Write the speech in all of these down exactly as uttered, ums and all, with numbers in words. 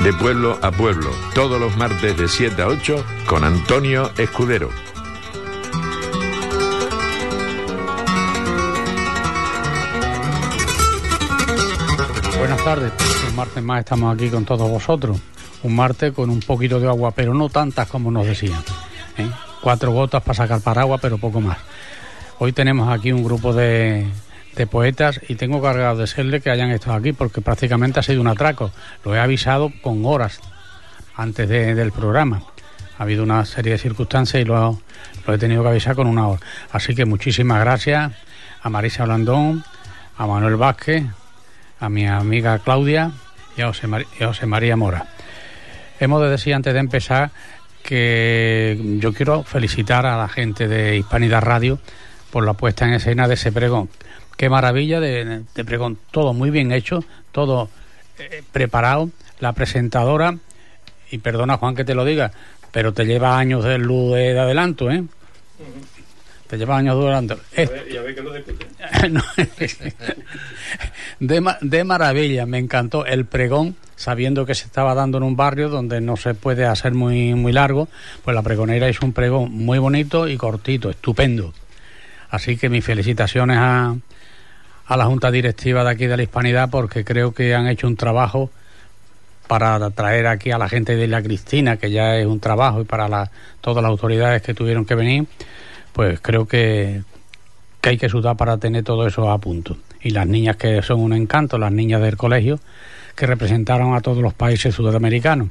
de pueblo a pueblo, todos los martes de siete a ocho con Antonio Escudero. Buenas tardes, un martes más estamos aquí con todos vosotros. Un martes con un poquito de agua, pero no tantas como nos decían, ¿eh? Cuatro gotas para sacar paraguas, pero poco más. Hoy tenemos aquí un grupo de, de poetas y tengo que agradecerles que hayan estado aquí porque prácticamente ha sido un atraco. Lo he avisado con horas antes de, del programa. Ha habido una serie de circunstancias y lo, lo he tenido que avisar con una hora. Así que muchísimas gracias a Marisa Blandón, a Manuel Vázquez, a mi amiga Claudia y a José, Mar- y a José María Mora. Hemos de decir antes de empezar que yo quiero felicitar a la gente de Hispanidad Radio por la puesta en escena de ese pregón. Qué maravilla de, de pregón, todo muy bien hecho, todo eh, preparado. La presentadora, y perdona Juan que te lo diga, pero te lleva años de luz de, de adelanto, ¿eh? Uh-huh. Te lleva años de adelanto. Eh, Ya ve que lo discute. no, de, de maravilla, me encantó el pregón, sabiendo que se estaba dando en un barrio donde no se puede hacer muy, muy largo, pues la pregonera hizo un pregón muy bonito y cortito, estupendo. Así que mis felicitaciones a, a la Junta Directiva de aquí de la Hispanidad, porque creo que han hecho un trabajo para traer aquí a la gente de Isla Cristina, que ya es un trabajo, y para la, todas las autoridades que tuvieron que venir, pues creo que, que hay que sudar para tener todo eso a punto. Y las niñas, que son un encanto, las niñas del colegio, que representaron a todos los países sudamericanos.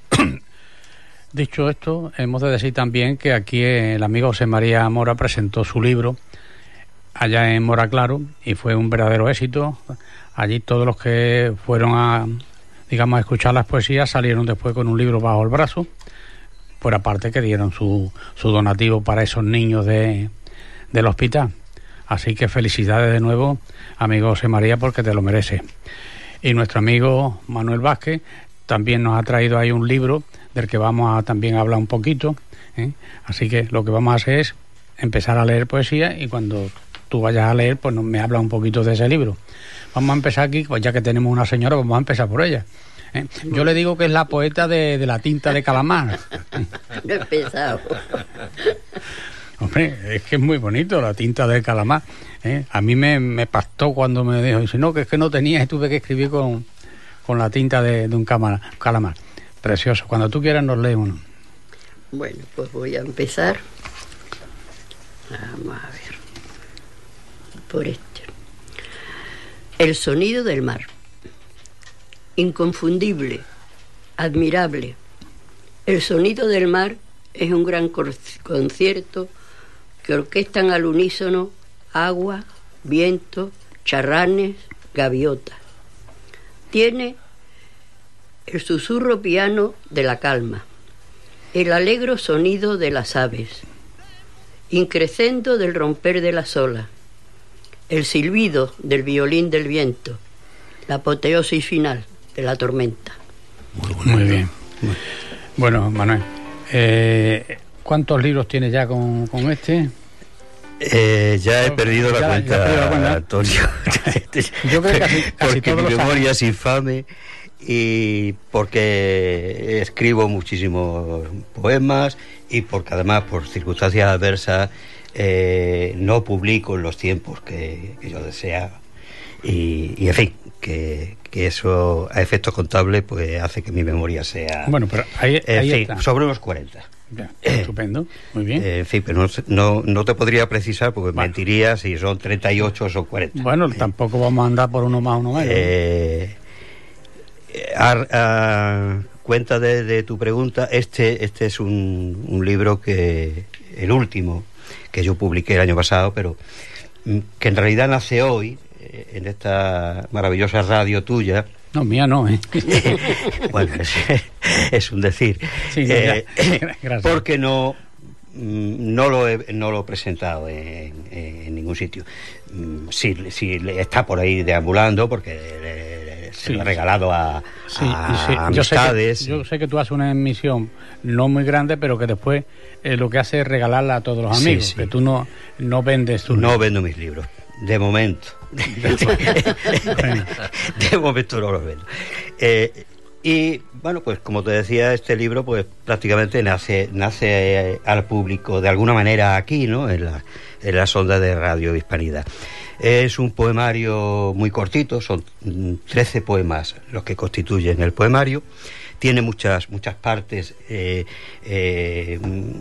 Dicho esto, hemos de decir también que aquí el amigo José María Mora presentó su libro allá en Mora Claro y fue un verdadero éxito. Allí todos los que fueron a, digamos, a escuchar las poesías salieron después con un libro bajo el brazo, por aparte que dieron su, su donativo para esos niños de, del hospital. Así que felicidades de nuevo, amigo José María, porque te lo mereces. Y nuestro amigo Manuel Vázquez también nos ha traído ahí un libro del que vamos a también hablar un poquito, ¿eh? Así que lo que vamos a hacer es empezar a leer poesía y cuando tú vayas a leer, pues me habla un poquito de ese libro. Vamos a empezar aquí, pues ya que tenemos una señora, pues vamos a empezar por ella. ¿Eh? Yo le digo que es la poeta de, de la tinta de calamar. No he pensado. Hombre, es que es muy bonito la tinta de calamar, ¿eh? A mí me, me pastó cuando me dijo, dice, no, que es que no tenía y tuve que escribir con, con la tinta de, de un calamar, calamar. Precioso. Cuando tú quieras nos lees uno. Bueno, pues voy a empezar. Vamos a ver. Por este. El sonido del mar. Inconfundible, admirable. El sonido del mar es un gran concierto que orquestan al unísono agua, viento, charranes, gaviotas. Tiene el susurro piano de la calma, el alegro sonido de las aves, increscendo del romper de las olas, el silbido del violín del viento, la apoteosis final de la tormenta. Muy bien. Bueno, Manuel, eh, ¿cuántos libros tienes ya con, con este? Eh, ya he perdido la ya, cuenta, ya perdido la cuenta. Antonio. Yo creo que casi, casi porque todos mi los memoria años. es infame y porque escribo muchísimos poemas y porque además por circunstancias adversas eh, no publico en los tiempos que, que yo deseaba y, y en fin, que, que eso a efectos contables pues hace que mi memoria sea, Bueno, pero ahí, en ahí fin, está. sobre unos cuarenta. Ya, estupendo, muy bien. Eh, en fin, pero no, no, no te podría precisar porque Bueno. mentiría si son treinta y ocho o son cuarenta. Bueno, tampoco vamos a andar por uno más, uno menos. Eh, a, a cuenta de, de tu pregunta, este, este es un, un libro que, el último, que yo publiqué el año pasado, pero mm, que en realidad nace hoy, eh, en esta maravillosa radio tuya. No, mía no, ¿eh? Bueno, es, es un decir. Sí, eh, gracias. Porque no, no, lo he, no lo he presentado en, en ningún sitio. Sí, sí, está por ahí deambulando porque le, se Sí, lo he regalado a, Sí, a sí. Yo sé, que, amistades. yo sé que tú haces una emisión no muy grande, pero que después eh, lo que hace es regalarla a todos los Sí, amigos, sí. que tú no, no vendes tus No libros. vendo mis libros, de momento. De momento no los vendo. Eh, Y bueno, pues como te decía, este libro pues prácticamente nace nace al público de alguna manera aquí, ¿no? En la, en las ondas de Radio Hispanidad. Es un poemario muy cortito, son trece poemas los que constituyen el poemario. Tiene muchas muchas partes eh, eh,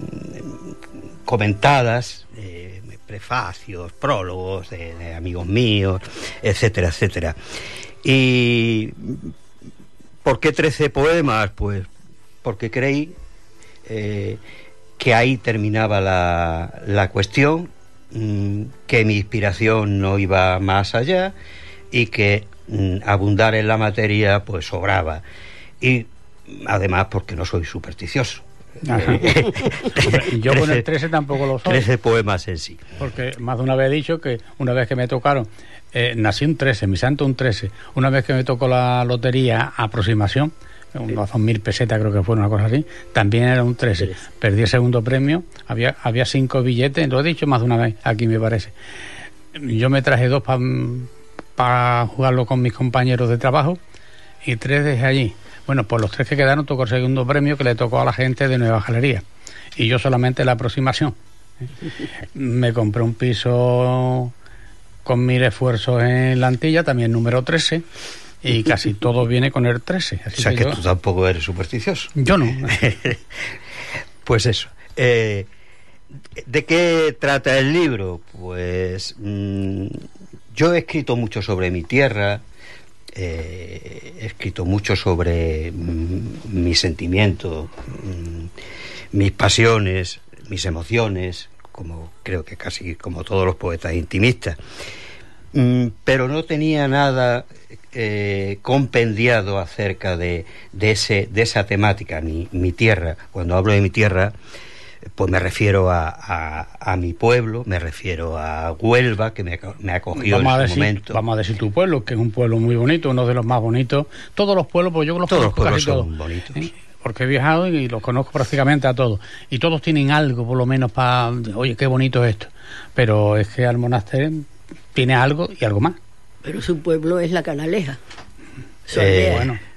comentadas, eh, prefacios, prólogos de, de amigos míos, etcétera, etcétera. Y ¿por qué trece poemas? Pues porque creí eh, que ahí terminaba la, la cuestión, mmm, que mi inspiración no iba más allá y que mmm, abundar en la materia pues sobraba. Y además porque no soy supersticioso. Yo con el trece tampoco lo soy. trece poemas en sí. Porque más de una vez he dicho que una vez que me tocaron, eh, nací un trece, mi santo un trece, una vez que me tocó la lotería aproximación, unos dos mil pesetas creo que fue, una cosa así, también era un trece. Perdí el segundo premio, había había cinco billetes, lo he dicho más de una vez, aquí me parece. Yo me traje dos para pa jugarlo con mis compañeros de trabajo y tres dejé allí. Bueno, pues los tres que quedaron tocó el segundo premio que le tocó a la gente de Nueva Galería y yo solamente la aproximación. Me compré un piso con mil esfuerzos en la Antilla, también número trece, y casi todo viene con el trece. Así o sea que, que yo, tú tampoco eres supersticioso. Yo no. Pues eso. Eh, ¿De qué trata el libro? Pues mmm, yo he escrito mucho sobre mi tierra. Eh, he escrito mucho sobre mm, mis sentimientos, mm, mis pasiones, mis emociones, como creo que casi como todos los poetas intimistas, mm, pero no tenía nada eh, compendiado acerca de, de, ese, de esa temática, mi, mi tierra. Cuando hablo de mi tierra, pues me refiero a, a, a mi pueblo, me refiero a Huelva, que me, me acogió vamos en su decir, momento. Vamos a decir tu pueblo, que es un pueblo muy bonito, uno de los más bonitos. Todos los pueblos, pues yo los todos los conozco pueblos casi son todos, bonitos. ¿eh? Porque he viajado y los conozco prácticamente a todos. Y todos tienen algo, por lo menos, para... Oye, qué bonito es esto. Pero es que Almonaster tiene algo y algo más. Pero su pueblo es la Canaleja. Su Eh, aldea. Bueno.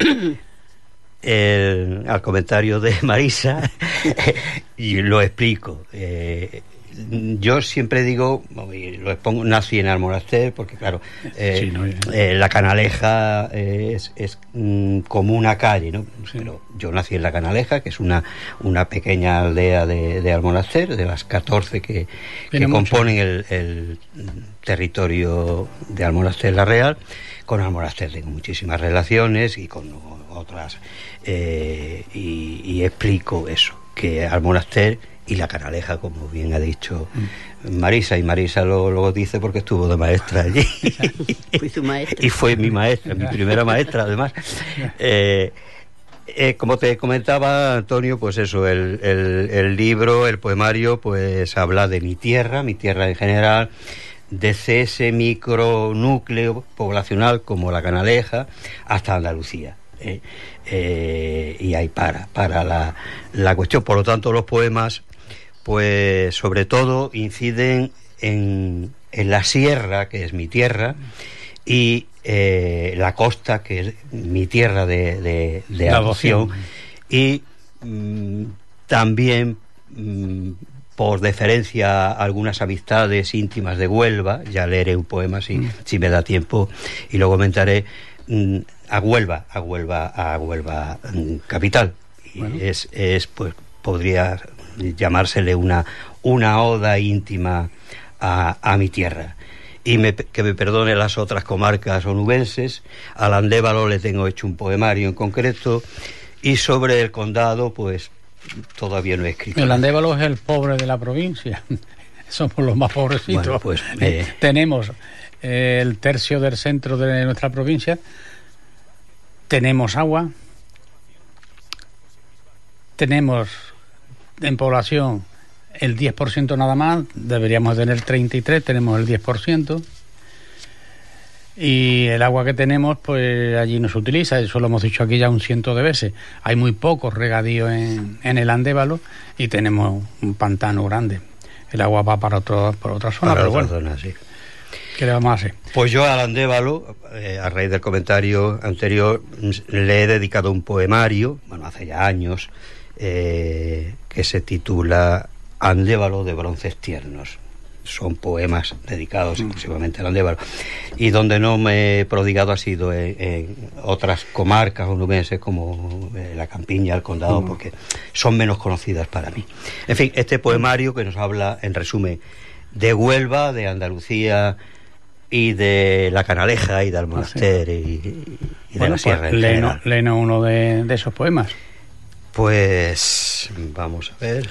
El, al comentario de Marisa y lo explico. Eh, yo siempre digo, y lo expongo, nací en Almonaster porque claro, eh, sí, no, eh, la Canaleja eh, es, es mm, como una calle, ¿no? Sí. Pero yo nací en la Canaleja, que es una, una pequeña aldea de, de Almonaster, de las catorce que, que componen el, el territorio de Almonaster la Real. Con Almonaster tengo muchísimas relaciones y con otras eh, y, y explico eso, que Almonaster y la Canaleja, como bien ha dicho mm. Marisa, y Marisa lo, lo dice porque estuvo de maestra allí. Fui su maestra. Y fue mi maestra, mi primera maestra además. Eh, eh, como te comentaba, Antonio, pues eso, el, el, el libro, el poemario, pues habla de mi tierra, mi tierra en general, desde ese micronúcleo poblacional como la Canaleja hasta Andalucía. Eh, eh, y ahí para, para la, la cuestión. Por lo tanto, los poemas, pues sobre todo inciden en, en la sierra, que es mi tierra, y eh, la costa, que es mi tierra de, de, de adopción, y mm, también mm, por deferencia a algunas amistades íntimas de Huelva, ya leeré un poema si, mm. si me da tiempo y lo comentaré, mm, a Huelva, a Huelva, a Huelva mm, capital. Y bueno. es, es, pues, podría llamársele una, una oda íntima a, a mi tierra. Y me, que me perdone las otras comarcas onubenses. Al Andévalo le tengo hecho un poemario en concreto, y sobre el condado, pues todavía no he escrito. El Andévalo es el pobre de la provincia. Somos los más pobrecitos. Bueno, pues, eh... tenemos eh, el tercio del centro de nuestra provincia, tenemos agua, tenemos en población el diez por ciento nada más, deberíamos tener treinta y tres, tenemos el diez por ciento. Y el agua que tenemos, pues allí no se utiliza, eso lo hemos dicho aquí ya un ciento de veces. Hay muy poco regadío en, en el Andévalo y tenemos un pantano grande. El agua va para otro, por otra zona, para pero otra bueno. zona, sí. ¿Qué le vamos a hacer? Pues yo al Andévalo, eh, a raíz del comentario anterior, le he dedicado un poemario, bueno, hace ya años, eh, que se titula Andévalo de bronces tiernos. Son poemas dedicados mm. exclusivamente al Andévalo. Y donde no me he prodigado ha sido en, en otras comarcas onubenses como eh, la Campiña, el Condado, mm. porque son menos conocidas para mí. En fin, este poemario que nos habla, en resumen, de Huelva, de Andalucía y de la Canaleja y del Monaster y, y, y bueno, de la Sierra. Pues, léenos, léenos uno de, de esos poemas. Pues vamos a ver.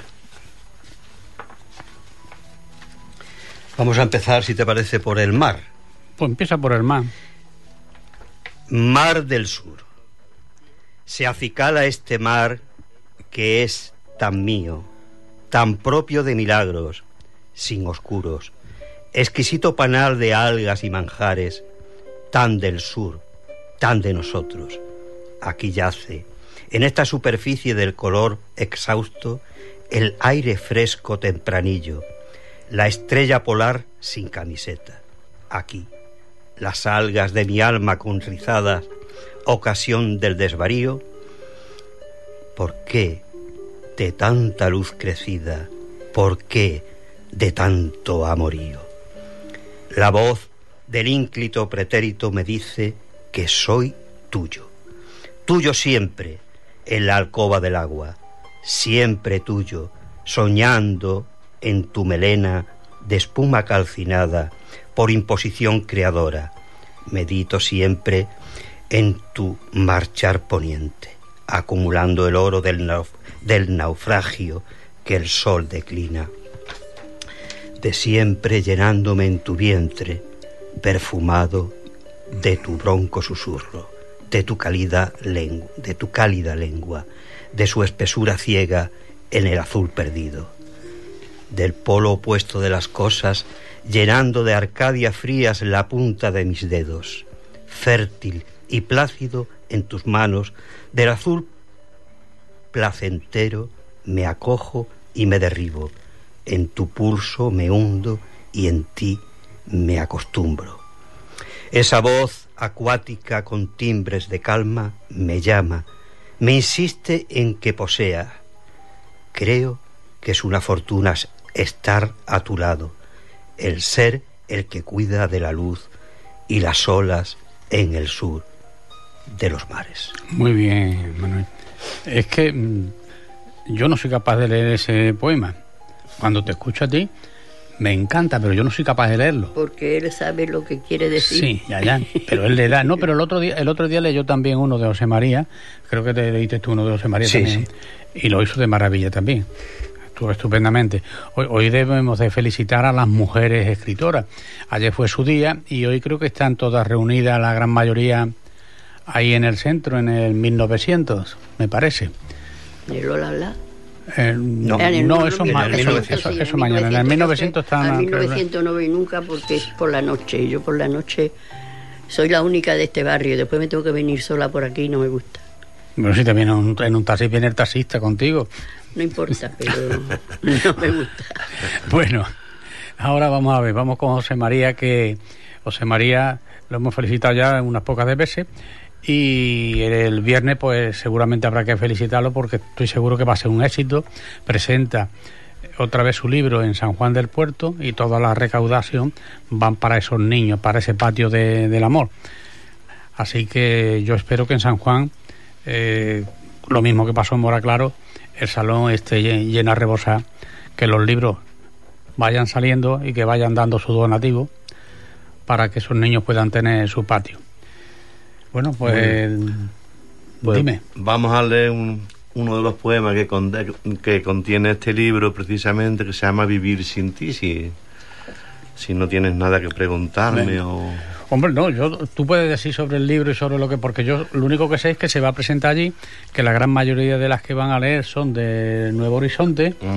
Vamos a empezar, si te parece, por el mar. Pues empieza por el mar. Mar del sur. Se acicala este mar que es tan mío, tan propio de milagros, sin oscuros, exquisito panal de algas y manjares, tan del sur, tan de nosotros. Aquí yace, en esta superficie del color exhausto, el aire fresco tempranillo, la estrella polar sin camiseta. Aquí, las algas de mi alma con rizadas, ocasión del desvarío. ¿Por qué de tanta luz crecida? ¿Por qué de tanto amorío? La voz del ínclito pretérito me dice que soy tuyo. Tuyo siempre, en la alcoba del agua. Siempre tuyo, soñando en tu melena de espuma calcinada por imposición creadora. Medito siempre en tu marchar poniente, acumulando el oro del, nauf del naufragio que el sol declina. De siempre llenándome en tu vientre, perfumado de tu bronco susurro, de tu cálida lengua, de tu cálida lengua, de su espesura ciega en el azul perdido. Del polo opuesto de las cosas, llenando de Arcadia frías la punta de mis dedos, fértil y plácido en tus manos, del azul placentero me acojo y me derribo, en tu pulso me hundo y en ti me acostumbro. Esa voz acuática con timbres de calma me llama, me insiste en que posea. Creo que es una fortuna estar a tu lado, el ser el que cuida de la luz y las olas en el sur de los mares. Muy bien, Manuel. Es que mmm, yo no soy capaz de leer ese poema. Cuando te escucho a ti, me encanta, pero yo no soy capaz de leerlo. Porque él sabe lo que quiere decir. Sí, ya, ya, pero él le da. No, pero el otro día el otro día leyó también uno de José María, creo que te leíste tú uno de José María sí, también, sí. Y lo hizo de maravilla también. Estuvo estupendamente. Hoy, hoy debemos de felicitar a las mujeres escritoras. Ayer fue su día y hoy creo que están todas reunidas, la gran mayoría, ahí en el centro, en el mil novecientos, me parece. ¿Y el Olala? Eh, no, no, no, eso, ma eso, eso, sí, eso mañana. En el mil novecientos está... En mil novecientos no voy nunca porque es por la noche. Y yo por la noche soy la única de este barrio. Después me tengo que venir sola por aquí y no me gusta. Bueno, si te viene un, en un taxi, viene el taxista contigo. No importa, pero no me gusta. Bueno, ahora vamos a ver, vamos con José María, que José María lo hemos felicitado ya unas pocas de veces. Y el viernes pues seguramente habrá que felicitarlo porque estoy seguro que va a ser un éxito. Presenta otra vez su libro en San Juan del Puerto y toda la recaudación van para esos niños, para ese patio de, del amor. Así que yo espero que en San Juan, eh, lo mismo que pasó en Moraclaro, el salón esté lleno a rebosar, que los libros vayan saliendo y que vayan dando su donativo para que esos niños puedan tener su patio. Bueno, pues, pues dime. Vamos a leer un, uno de los poemas que, con, que contiene este libro, precisamente, que se llama Vivir sin ti, si, si no tienes nada que preguntarme. Bien. o... Hombre, no, yo, tú puedes decir sobre el libro y sobre lo que... Porque yo lo único que sé es que se va a presentar allí, que la gran mayoría de las que van a leer son de Nuevo Horizonte, uh-huh.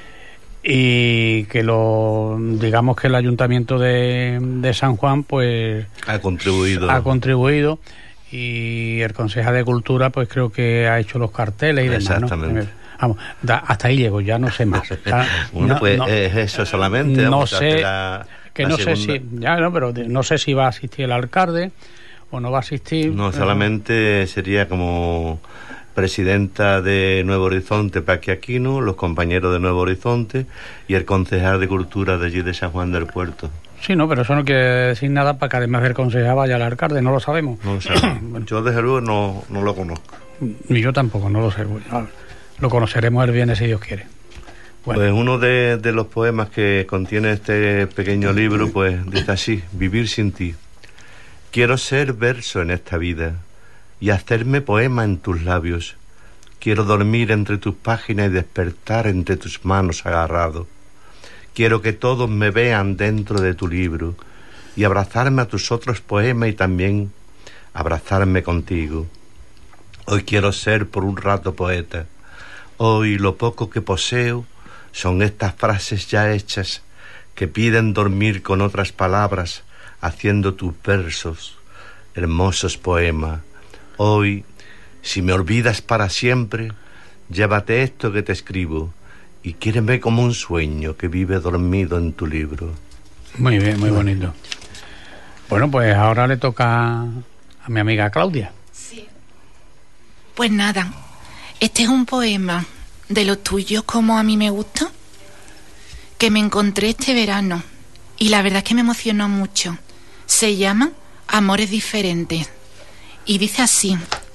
Y que lo digamos que el Ayuntamiento de, de San Juan pues ha contribuido ha contribuido y el Consejo de Cultura pues creo que ha hecho los carteles y demás. Exactamente. ¿no? Vamos, da, hasta ahí llego, ya no sé más. O sea, bueno, no, pues no, es eso solamente. No vamos, sé la... Que La no segunda- sé si, ya no, pero de- no sé si va a asistir el alcalde o no va a asistir. No, pero- solamente sería como presidenta de Nuevo Horizonte, Paqui Aquino, los compañeros de Nuevo Horizonte y el concejal de Cultura de allí de San Juan del Puerto. Sí, no, pero eso no quiere decir nada para que además del concejal vaya el alcalde, no lo sabemos. No lo sé. Yo desde luego no, no lo conozco. Ni yo tampoco, no lo sé. Lo conoceremos el viernes si Dios quiere. Bueno. Pues uno de, de los poemas que contiene este pequeño libro, pues dice así: vivir sin ti. Quiero ser verso en esta vida y hacerme poema en tus labios. Quiero dormir entre tus páginas y despertar entre tus manos agarrado. Quiero que todos me vean dentro de tu libro y abrazarme a tus otros poemas y también abrazarme contigo. Hoy quiero ser por un rato poeta. Hoy lo poco que poseo son estas frases ya hechas que piden dormir con otras palabras, haciendo tus versos hermosos poemas. Hoy, si me olvidas para siempre, llévate esto que te escribo y quiéreme como un sueño que vive dormido en tu libro. Muy bien, muy bonito. Bueno, pues ahora le toca a mi amiga Claudia. Sí. Pues nada, este es un poema de los tuyos como a mí me gusta, que me encontré este verano y la verdad es que me emocionó mucho. Se llama Amores Diferentes y dice así: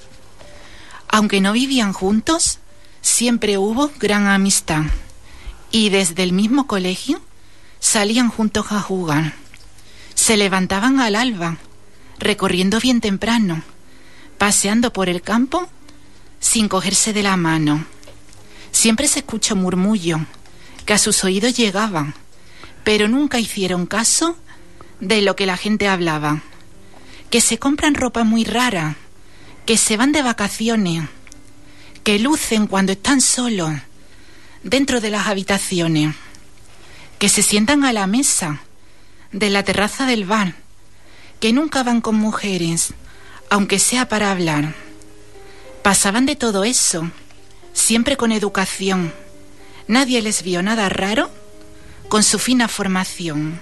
aunque no vivían juntos, siempre hubo gran amistad y desde el mismo colegio salían juntos a jugar. Se levantaban al alba, recorriendo bien temprano, paseando por el campo sin cogerse de la mano. Siempre se escuchó murmullo que a sus oídos llegaban, pero nunca hicieron caso de lo que la gente hablaba. Que se compran ropa muy rara, que se van de vacaciones, que lucen cuando están solos dentro de las habitaciones, que se sientan a la mesa de la terraza del bar, que nunca van con mujeres, aunque sea para hablar. Pasaban de todo eso, siempre con educación. Nadie les vio nada raro con su fina formación.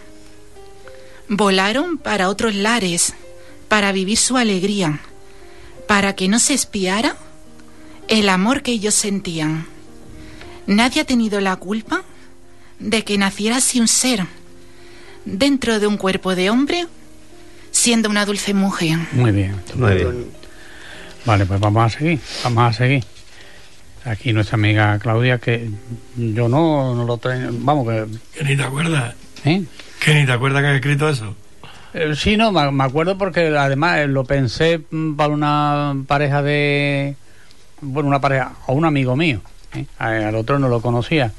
Volaron para otros lares, para vivir su alegría, para que no se espiara el amor que ellos sentían. Nadie ha tenido la culpa de que naciera así un ser dentro de un cuerpo de hombre, siendo una dulce mujer. Muy bien. Muy bien. Vale, pues vamos a seguir, vamos a seguir. Aquí nuestra amiga Claudia, que yo no, no lo tengo, vamos, que... Que ni te acuerdas. ¿Eh? Que ni te acuerdas que has escrito eso. Eh, sí, no, me, me acuerdo porque además eh, lo pensé mm, para una pareja de... Bueno, una pareja, o un amigo mío, ¿eh? A- al otro no lo conocía.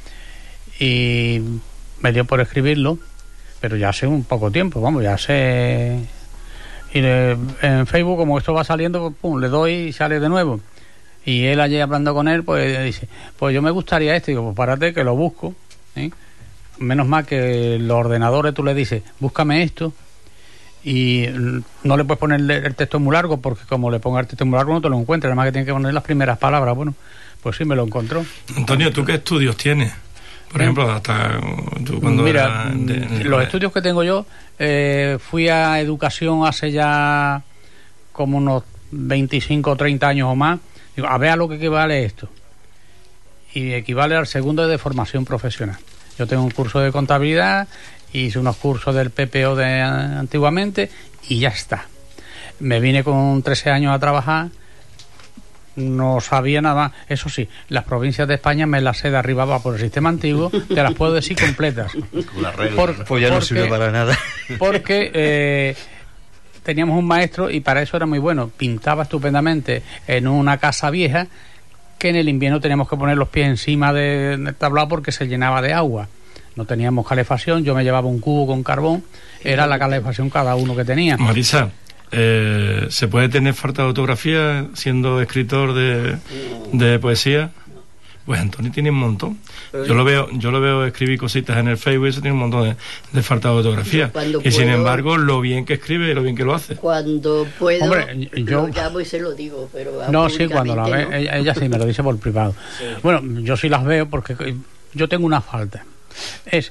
Y me dio por escribirlo, pero ya hace un poco tiempo, vamos, ya hace... Y le- en Facebook, como esto va saliendo, pues, pum, le doy y sale de nuevo. Y él allí hablando con él, pues dice, pues yo me gustaría esto. Y digo, pues párate que lo busco, ¿eh? Menos mal que los ordenadores tú le dices, búscame esto, y no le puedes poner el texto muy largo, porque como le ponga el texto muy largo no te lo encuentras, además que tiene que poner las primeras palabras. Bueno, pues sí, me lo encontró. Antonio, ¿tú qué estudios tienes? Por ¿Eh? ejemplo, hasta tú cuando Mira, eras de- de- los estudios que tengo yo, eh, fui a educación hace ya como unos veinticinco o treinta años o más. Digo, a ver a lo que equivale esto. Y equivale al segundo de formación profesional. Yo tengo un curso de contabilidad, hice unos cursos del P P O de antiguamente y ya está. Me vine con trece años a trabajar, no sabía nada. Eso sí, las provincias de España me las sé de arriba abajo por el sistema antiguo, te las puedo decir completas. Por- Pues ya no porque- sirve para nada. porque eh, teníamos un maestro y para eso era muy bueno, pintaba estupendamente en una casa vieja que en el invierno teníamos que poner los pies encima de- del tablado porque se llenaba de agua. No teníamos calefacción, yo me llevaba un cubo con carbón, era la calefacción cada uno que tenía. Marisa, eh, ¿se puede tener falta de ortografía siendo escritor de, de poesía? Pues Antonio tiene un montón. Yo lo veo, yo lo veo escribir cositas en el Facebook y eso tiene un montón de, de falta de ortografía. Cuando Y sin puedo- embargo, lo bien que escribe y lo bien que lo hace. Cuando puedo, Hombre, yo- lo llamo y se lo digo, pero No, sí, cuando la ve, públicamente no. ella, ella sí me lo dice por privado. Bueno, yo sí las veo porque yo tengo una falta. Es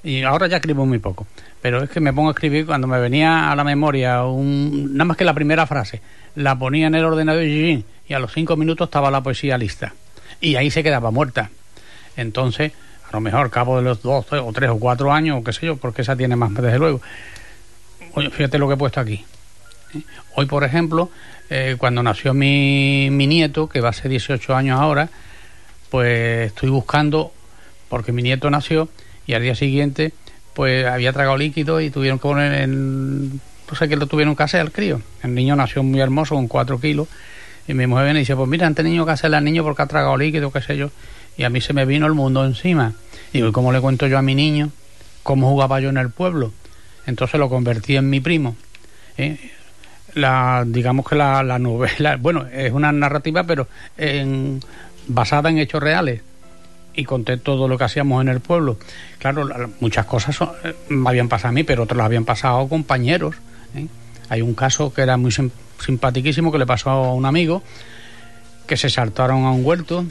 y ahora ya escribo muy poco, pero es que me pongo a escribir cuando me venía a la memoria un, nada más que la primera frase, la ponía en el ordenador y a los cinco minutos estaba la poesía lista y ahí se quedaba muerta. Entonces, a lo mejor al cabo de los dos o tres o cuatro años o qué sé yo, porque esa tiene más desde luego. Oye, fíjate lo que he puesto aquí. ¿Eh? Hoy, por ejemplo, eh, cuando nació mi, mi nieto, que va a ser dieciocho años ahora, pues estoy buscando, porque mi nieto nació y al día siguiente pues había tragado líquido y tuvieron que poner en, no sé qué lo tuvieron que hacer al crío. El niño nació muy hermoso con cuatro kilos y mi mujer viene y dice, pues mira, este niño que hacerle al niño porque ha tragado líquido, qué sé yo, y a mí se me vino el mundo encima. Y digo, ¿cómo le cuento yo a mi niño cómo jugaba yo en el pueblo? Entonces lo convertí en mi primo. ¿eh? La, digamos que la, la novela, bueno, es una narrativa, pero en, basada en hechos reales. Y conté todo lo que hacíamos en el pueblo. Claro, la, muchas cosas son, eh, me habían pasado a mí, pero otras las habían pasado a compañeros. ¿eh? Hay un caso que era muy sim, simpatiquísimo que le pasó a un amigo, que se saltaron a un huerto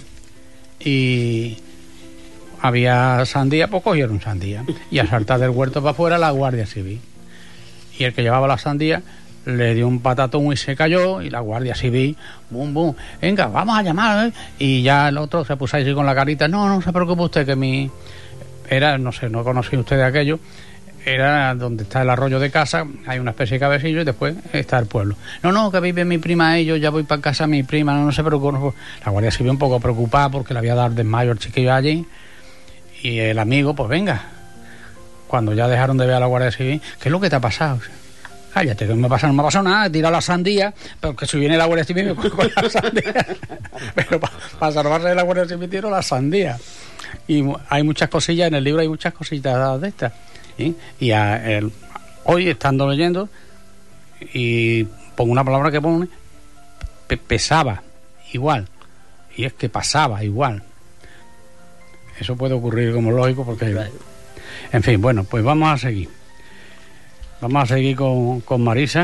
y había sandía, pues cogieron sandía. Y al saltar del huerto para afuera la Guardia Civil. Y el que llevaba la sandía le dio un patatón y se cayó, y la Guardia Civil, bum, bum, venga, vamos a llamar, ¿eh? Y ya el otro se puso así con la carita, no, no se preocupe usted, que mi... Era, no sé, no conocí usted de aquello, era donde está el arroyo de casa, hay una especie de cabecillo y después está el pueblo. No, no, que vive mi prima, ellos, ya voy para casa mi prima, no, no se preocupe. La Guardia Civil un poco preocupada porque le había dado desmayo al chiquillo allí. Y el amigo, pues venga, cuando ya dejaron de ver a la Guardia Civil, ¿qué es lo que te ha pasado? Cállate, que no me pasa, no me ha pasado nada, he tirado la sandía, pero que si viene la Guardia Civil me cojo con la sandía. Pero para pa salvarse de la Guardia Civil tiro la sandía. Y hay muchas cosillas, en el libro hay muchas cositas de estas. ¿sí? Y a, el, hoy, estando leyendo, y pongo una palabra que pone, pe pesaba igual, y es que pasaba igual. Eso puede ocurrir como lógico porque... En fin, bueno, pues vamos a seguir. Vamos a seguir con, con Marisa,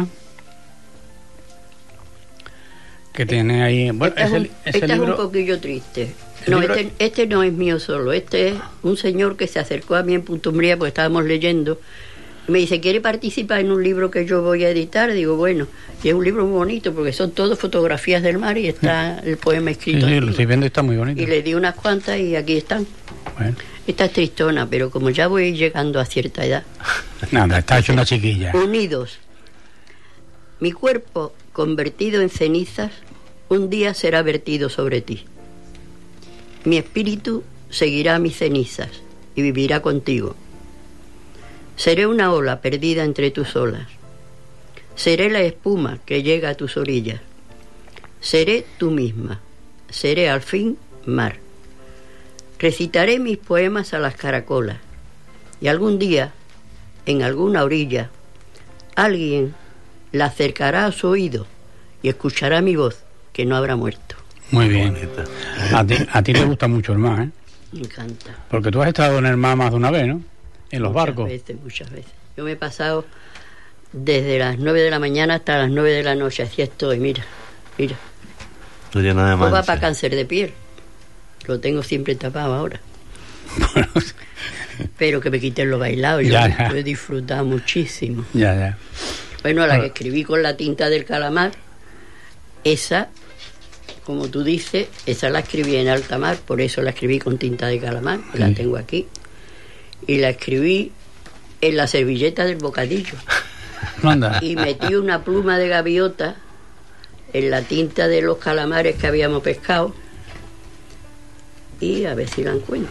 que tiene ahí... Bueno, este es un, ese, ese este libro, es un poquillo triste. No, libro... este, este no es mío solo. Este es un señor que se acercó a mí en Punta Umbría porque estábamos leyendo. Y me dice, ¿quiere participar en un libro que yo voy a editar? Digo, bueno, y es un libro muy bonito porque son todas fotografías del mar y está el poema escrito. Sí, sí, lo estoy viendo y está muy bonito. Y le di unas cuantas y aquí están. Bueno. Esta es tristona, pero como ya voy llegando a cierta edad. Nada, está hecho una chiquilla. Unidos. Mi cuerpo, convertido en cenizas, un día será vertido sobre ti. Mi espíritu seguirá mis cenizas y vivirá contigo. Seré una ola perdida entre tus olas. Seré la espuma que llega a tus orillas. Seré tú misma. Seré al fin mar. Recitaré mis poemas a las caracolas. Y algún día, en alguna orilla, alguien la acercará a su oído y escuchará mi voz, que no habrá muerto. Muy bien. A ti, a ti te gusta mucho el mar, ¿eh? Me encanta. Porque tú has estado en el mar más de una vez, ¿no? En los muchas barcos. Muchas veces, muchas veces. Yo me he pasado desde las nueve de la mañana hasta las nueve de la noche. Así estoy, mira, mira. No tiene nada de No va mancha. para cáncer de piel. Lo tengo siempre tapado ahora. Bueno, pero que me quiten lo bailado. Yo, ya, ya. yo he disfrutado muchísimo. Ya, ya. Bueno, la que escribí con la tinta del calamar, esa, como tú dices, esa la escribí en alta mar, por eso la escribí con tinta de calamar, sí. La tengo aquí. Y la escribí en la servilleta del bocadillo. Anda. Y metí una pluma de gaviota en la tinta de los calamares que habíamos pescado. Y a ver si la encuentro.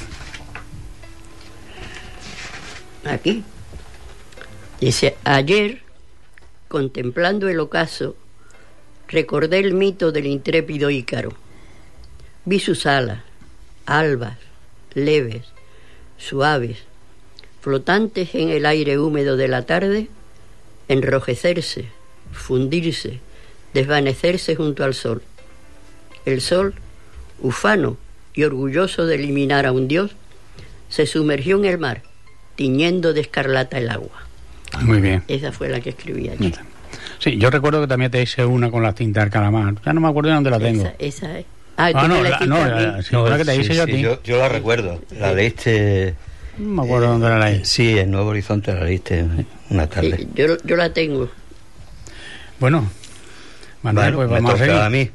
Aquí. Dice, ayer, contemplando el ocaso, recordé el mito del intrépido Ícaro. Vi sus alas, albas, leves, suaves, flotantes en el aire húmedo de la tarde, enrojecerse, fundirse, desvanecerse junto al sol. El sol, ufano y orgulloso de eliminar a un dios, se sumergió en el mar, tiñendo de escarlata el agua. Muy bien. Esa fue la que escribí allí. Sí, yo recuerdo que también te hice una con la tinta del calamar. Ya no me acuerdo de dónde la tengo. Esa, esa es. Ah, ah no, la, la, no, la, sí, no, la que te hice sí, yo a sí, ti. Yo, yo la recuerdo. La de este No me acuerdo dónde la leí. Sí, en Nuevo Horizonte la leíste una tarde. Sí, yo, yo la tengo. Bueno, Manuel, Bueno, pues me vamos a toca seguir. a mí.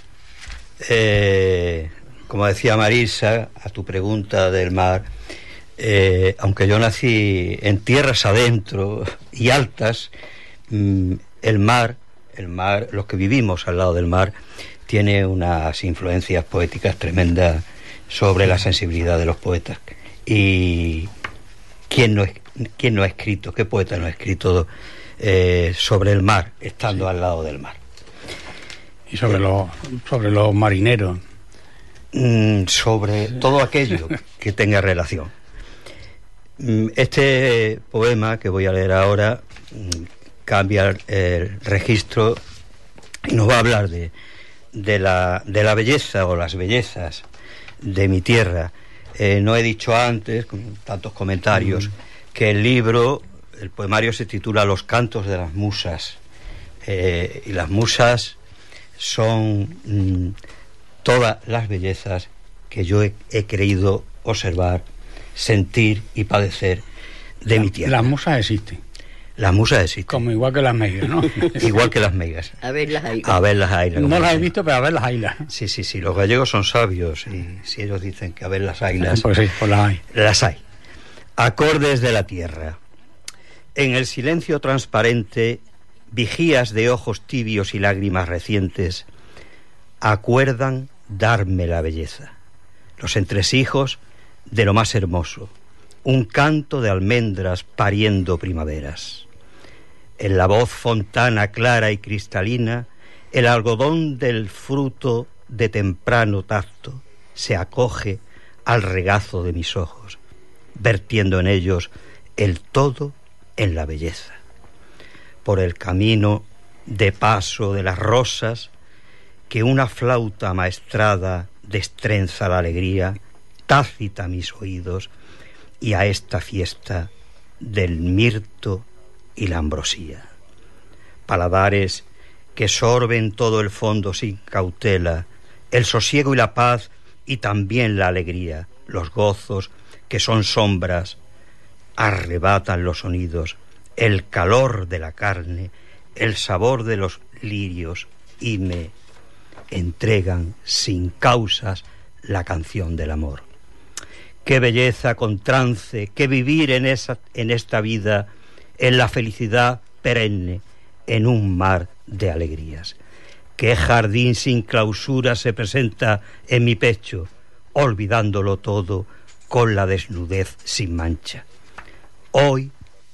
Eh, como decía Marisa, a tu pregunta del mar, eh, aunque yo nací en tierras adentro y altas, mm, el mar, el mar, los que vivimos al lado del mar, tiene unas influencias poéticas tremendas sobre la sensibilidad de los poetas. Y ¿quién no, es, quién no ha escrito, qué poeta no ha escrito eh, sobre el mar, estando sí. al lado del mar? Y sobre, eh, los, sobre los marineros. Mm, sobre todo aquello que tenga relación. Mm, este poema que voy a leer ahora mm, cambia el, el registro y nos va a hablar de, de, la, de la belleza o las bellezas de mi tierra. Eh, no he dicho antes, con tantos comentarios, mm. que el libro, el poemario se titula Los cantos de las musas. Eh, y las musas son mmm, todas las bellezas que yo he, he querido observar, sentir y padecer de la, mi tierra. Las musas existen. Las musas existen. Como igual que las meigas, ¿no? Igual que las meigas. A ver las hay. A ver las ailas. No las he visto, pero a ver las ailas. Sí, sí, sí. Los gallegos son sabios y si ellos dicen que a ver las ailas. Pues sí, pues las hay. Las hay. Acordes de la tierra. En el silencio transparente, vigías de ojos tibios y lágrimas recientes acuerdan darme la belleza. Los entresijos de lo más hermoso. Un canto de almendras pariendo primaveras. En la voz fontana clara y cristalina, el algodón del fruto de temprano tacto se acoge al regazo de mis ojos, vertiendo en ellos el todo en la belleza. Por el camino de paso de las rosas, que una flauta maestrada destrenza la alegría, tácita mis oídos, y a esta fiesta del mirto y la ambrosía. Paladares que sorben todo el fondo sin cautela, el sosiego y la paz y también la alegría, los gozos que son sombras, arrebatan los sonidos, el calor de la carne, el sabor de los lirios y me entregan sin causas la canción del amor. Qué belleza con trance, qué vivir en, esa, en esta vida, en la felicidad perenne, en un mar de alegrías. Qué jardín sin clausura se presenta en mi pecho, olvidándolo todo con la desnudez sin mancha. Hoy,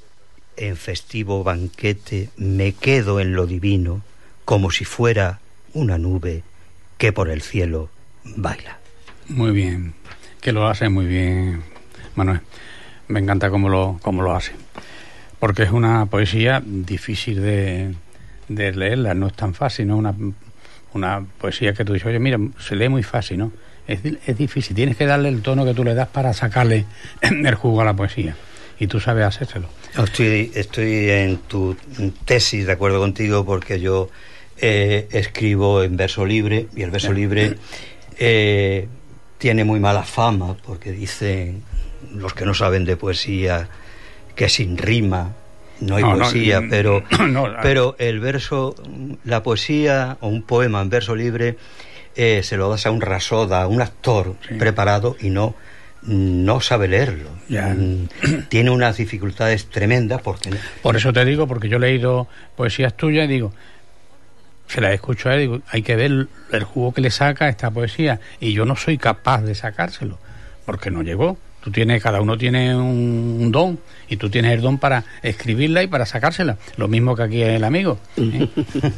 en festivo banquete, me quedo en lo divino, como si fuera una nube que por el cielo baila. Muy bien, que lo hace muy bien, Manuel. Me encanta cómo lo, cómo lo hace. Porque es una poesía difícil de, de leerla, no es tan fácil, ¿no? Una, una poesía que tú dices, oye, mira, se lee muy fácil, ¿no? Es, es difícil, tienes que darle el tono que tú le das para sacarle el jugo a la poesía. Y tú sabes hacérselo. Estoy, estoy en tu tesis de acuerdo contigo, porque yo eh, escribo en verso libre, y el verso libre eh, tiene muy mala fama, porque dicen los que no saben de poesía que sin rima no hay no, poesía, no, pero, no, pero el verso, la poesía o un poema en verso libre eh, se lo das a un rasoda, a un actor sí. preparado y no no sabe leerlo. Ya. Tiene unas dificultades tremendas porque... Por eso te digo, porque yo he leído poesías tuyas y digo, se las escucho a él, digo, hay que ver el jugo que le saca a esta poesía, y yo no soy capaz de sacárselo, porque no llegó. Tú tienes, cada uno tiene un, un don, y tú tienes el don para escribirla y para sacársela, lo mismo que aquí el amigo, ¿eh?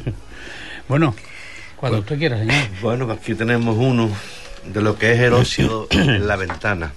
Bueno, cuando usted quiera, señor. Bueno, aquí tenemos uno de lo que es el óxido en la ventana.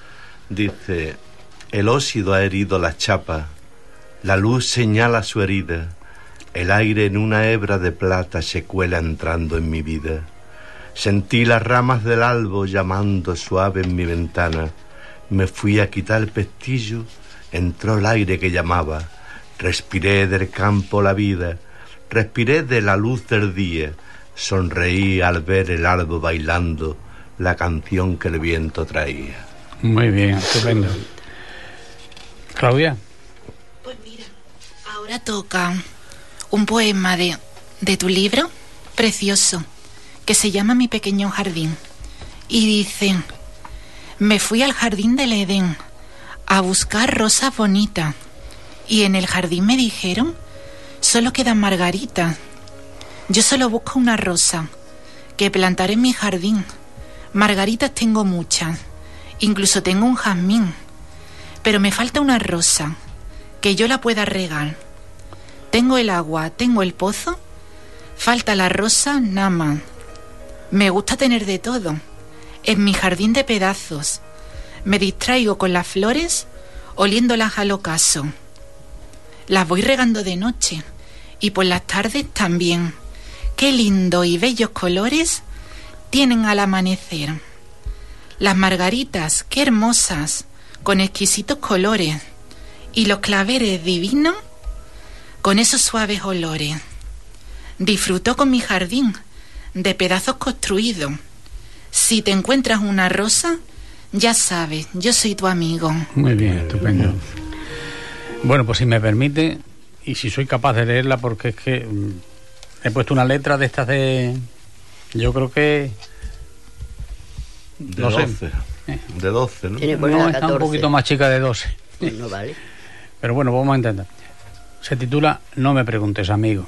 Dice: el óxido ha herido la chapa, la luz señala su herida, el aire en una hebra de plata se cuela entrando en mi vida. Sentí las ramas del albo llamando suave en mi ventana, me fui a quitar el pestillo, entró el aire que llamaba, respiré del campo la vida, respiré de la luz del día, sonreí al ver el albo bailando la canción que el viento traía. Muy bien, estupendo. Claudia. Pues mira, ahora toca un poema de, de tu libro, precioso, que se llama Mi pequeño jardín. Y dice: me fui al jardín del Edén a buscar rosas bonitas, y en el jardín me dijeron: solo quedan margaritas. Yo solo busco una rosa que plantaré en mi jardín. Margaritas tengo muchas, incluso tengo un jazmín, pero me falta una rosa que yo la pueda regar. Tengo el agua, tengo el pozo, falta la rosa nada más. Me gusta tener de todo en mi jardín de pedazos. Me distraigo con las flores, oliéndolas al ocaso. Las voy regando de noche y por las tardes también. Qué lindos y bellos colores tienen al amanecer. Las margaritas, qué hermosas, con exquisitos colores. Y los claveres divinos, con esos suaves olores. Disfruto con mi jardín de pedazos construidos. Si te encuentras una rosa, ya sabes, yo soy tu amigo. Muy bien, estupendo. Bueno, pues si me permite, y si soy capaz de leerla, porque es que mm, he puesto una letra de estas de... Yo creo que... De no doce. Sé. Eh. De doce, ¿no? Tiene por No, la está un catorce. poquito más chica de doce. No vale. Pero bueno, vamos a intentar. Se titula No me preguntes, amigo.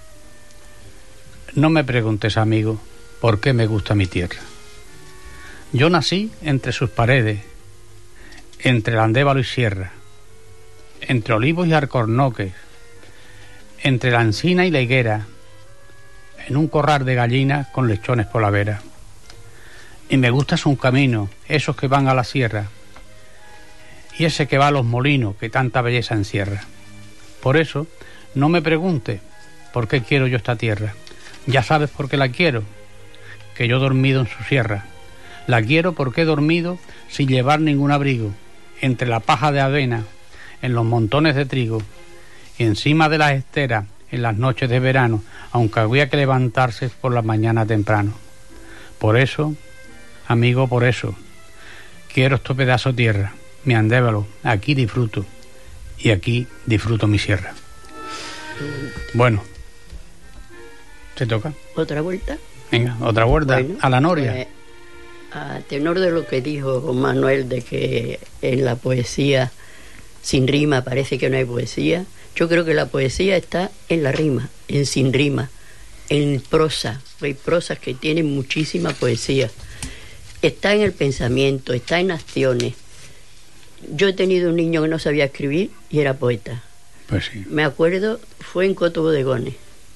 No me preguntes, amigo, por qué me gusta mi tierra. Yo nací entre sus paredes, entre Landévalo y Sierra, entre olivos y alcornoques, entre la encina y la higuera, en un corral de gallinas con lechones por la vera. Y me gusta un camino, esos que van a la sierra, y ese que va a los molinos que tanta belleza encierra. Por eso, no me preguntes por qué quiero yo esta tierra. Ya sabes por qué la quiero, que yo he dormido en su sierra. La quiero porque he dormido sin llevar ningún abrigo, entre la paja de avena, en los montones de trigo, y encima de las esteras, en las noches de verano, aunque había que levantarse por la mañana temprano. Por eso, amigo, por eso, quiero este pedazo de tierra, mi Andévalo, aquí disfruto, y aquí disfruto mi sierra. Bueno, ¿se toca? ¿Otra vuelta? Venga, otra vuelta, Bueno, a la noria. pues, a tenor de lo que dijo Manuel, de que en la poesía sin rima parece que no hay poesía, yo creo que la poesía está en la rima, en sin rima, en prosa. Hay prosas que tienen muchísima poesía. Está en el pensamiento, está en acciones. Yo he tenido un niño que no sabía escribir y era poeta. Pues sí. Me acuerdo, fue en Coto Bodegones.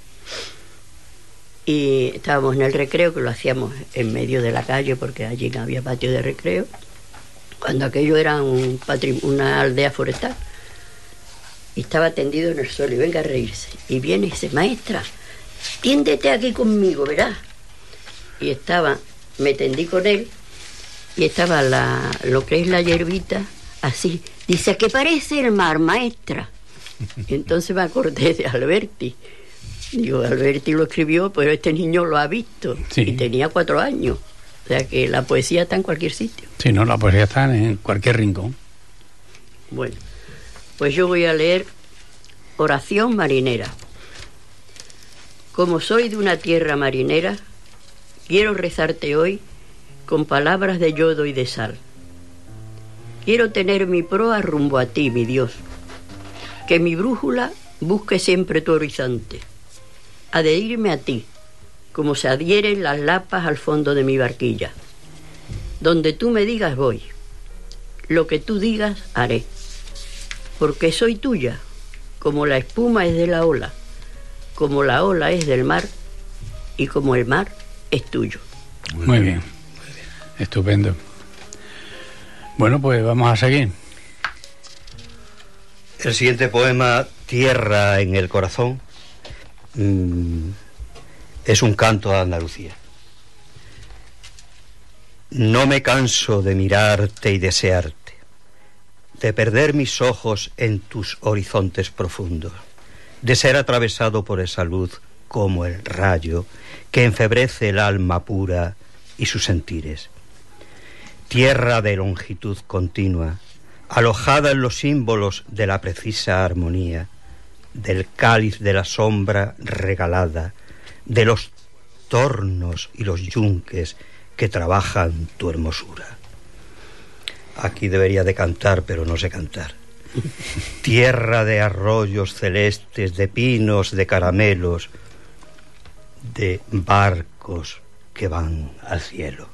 Y estábamos en el recreo, que lo hacíamos en medio de la calle porque allí no había patio de recreo, cuando aquello era un patri- una aldea forestal. Y estaba tendido en el suelo y venga a reírse. Y viene y dice: maestra, tiéndete aquí conmigo, verás. Y estaba, me tendí con él y estaba la, lo que es la hierbita así. Dice: ¿a qué parece el mar, maestra? Y entonces me acordé de Alberti. Digo, Alberti lo escribió, pero este niño lo ha visto. Sí. Y tenía cuatro años. O sea que la poesía está en cualquier sitio. Sí, no, la poesía está en cualquier rincón. Bueno, pues yo voy a leer Oración marinera. Como soy de una tierra marinera, quiero rezarte hoy con palabras de yodo y de sal. Quiero tener mi proa rumbo a ti, mi Dios. Que mi brújula busque siempre tu horizonte. Adherirme a ti, como se adhieren las lapas al fondo de mi barquilla. Donde tú me digas voy, lo que tú digas haré, porque soy tuya, como la espuma es de la ola, como la ola es del mar, y como el mar es tuyo. Muy bien, estupendo. Bueno, pues vamos a seguir. El siguiente poema, Tierra en el corazón, mmm, es un canto a Andalucía. No me canso de mirarte y desearte, de perder mis ojos en tus horizontes profundos, de ser atravesado por esa luz como el rayo que enfebrece el alma pura y sus sentires. Tierra de longitud continua, alojada en los símbolos de la precisa armonía, del cáliz de la sombra regalada, de los tornos y los yunques que trabajan tu hermosura. Aquí debería de cantar, pero no sé cantar. Tierra de arroyos celestes, de pinos, de caramelos, de barcos que van al cielo.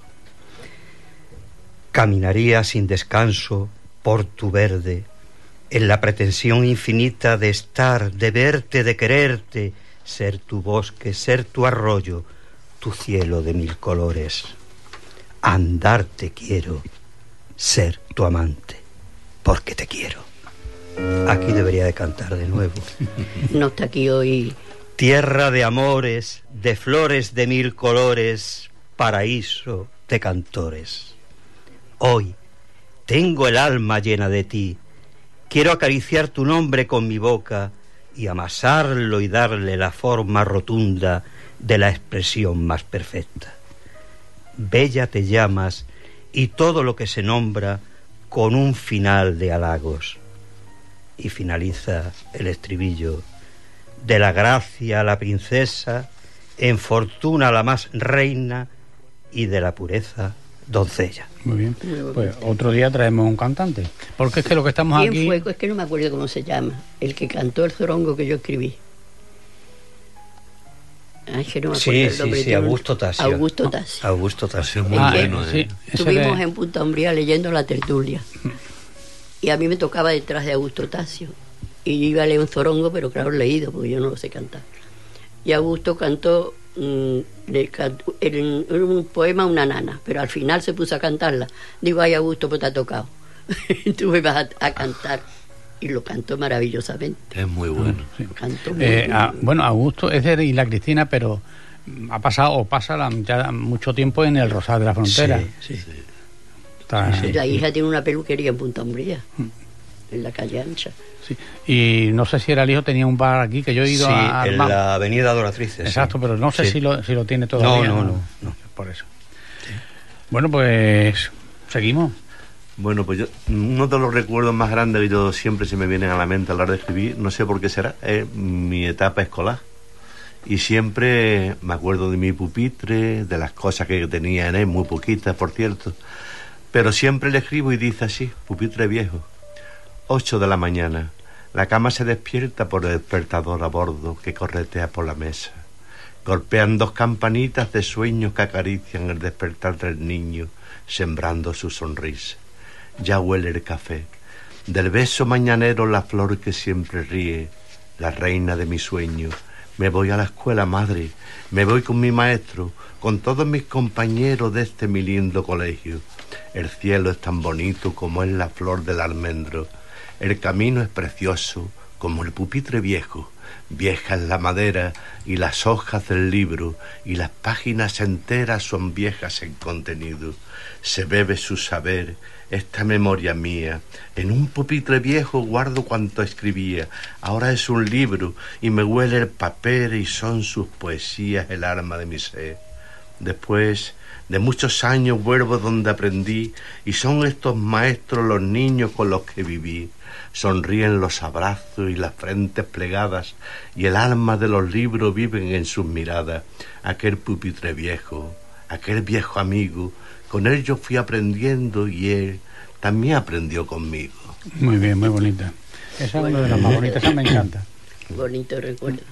Caminaría sin descanso por tu verde, en la pretensión infinita de estar, de verte, de quererte, ser tu bosque, ser tu arroyo, tu cielo de mil colores. Andarte quiero, ser tu amante, porque te quiero. Aquí debería de cantar de nuevo. No está aquí hoy. Tierra de amores, de flores de mil colores, paraíso de cantores. Hoy tengo el alma llena de ti. Quiero acariciar tu nombre con mi boca y amasarlo y darle la forma rotunda de la expresión más perfecta. Bella te llamas y todo lo que se nombra con un final de halagos. Y finaliza el estribillo: de la gracia a la princesa, en fortuna la más reina y de la pureza doncella. Muy bien, pues otro día traemos un cantante, porque es que lo que estamos ¿Quién aquí... fue? Es que no me acuerdo cómo se llama, el que cantó el zorongo que yo escribí. Ay, que no me acuerdo Sí, el sí, nombre. sí, Augusto Tasio. Augusto Tasio. Augusto Tasio. Muy Ah, bueno, eh, ¿eh? sí, ese Estuvimos de- en Punta Umbría leyendo la tertulia. Y a mí me tocaba detrás de Augusto Tasio. Y yo iba a leer un zorongo, pero claro, leído, porque yo no lo sé cantar. Y Augusto cantó, mm, le cantó en, en un poema Una nana, pero al final se puso a cantarla. Digo, ay, Augusto, pues te ha tocado. Tú me vas a, a cantar. Y lo cantó maravillosamente. Es muy bueno. Sí. Cantó muy Eh, bien. a- bueno, Augusto es de Isla Cristina, pero mm, ha pasado o pasa la mitad, mucho tiempo en el Rosal de la Frontera. Sí, sí. Está- La hija tiene una peluquería en Punta Umbría, en la calle Ancha. sí. Y no sé si era el hijo, tenía un bar aquí que yo he ido Sí, a en armar. la avenida Doratrices. Exacto, sí. pero no sé Sí. si, lo, si lo tiene todavía. No, no, no, no. Por eso. Bueno, pues seguimos. Bueno, pues yo, uno de los recuerdos más grandes que yo siempre se me vienen a la mente a la hora de escribir, no sé por qué será, es mi etapa escolar. Y siempre me acuerdo de mi pupitre, de las cosas que tenía en él, muy poquitas, por cierto. Pero siempre le escribo y dice así: pupitre viejo, ocho de la mañana, la cama se despierta por el despertador a bordo que corretea por la mesa. Golpean dos campanitas de sueños que acarician el despertar del niño, sembrando su sonrisa. Ya huele el café, del beso mañanero la flor que siempre ríe, la reina de mi sueño. Me voy a la escuela, madre, me voy con mi maestro, con todos mis compañeros de este mi lindo colegio. El cielo es tan bonito como es la flor del almendro. El camino es precioso como el pupitre viejo. Vieja es la madera y las hojas del libro, y las páginas enteras son viejas en contenido. Se bebe su saber, esta memoria mía. En un pupitre viejo guardo cuanto escribía. Ahora es un libro y me huele el papel y son sus poesías el arma de mi ser. Después de muchos años vuelvo donde aprendí, y son estos maestros los niños con los que viví. Sonríen los abrazos y las frentes plegadas, y el alma de los libros viven en sus miradas. Aquel pupitre viejo, aquel viejo amigo, con él yo fui aprendiendo y él también aprendió conmigo. Muy bien, muy bonita. Esa es una de las más bonitas, esa me encanta. Bonito recuerdo.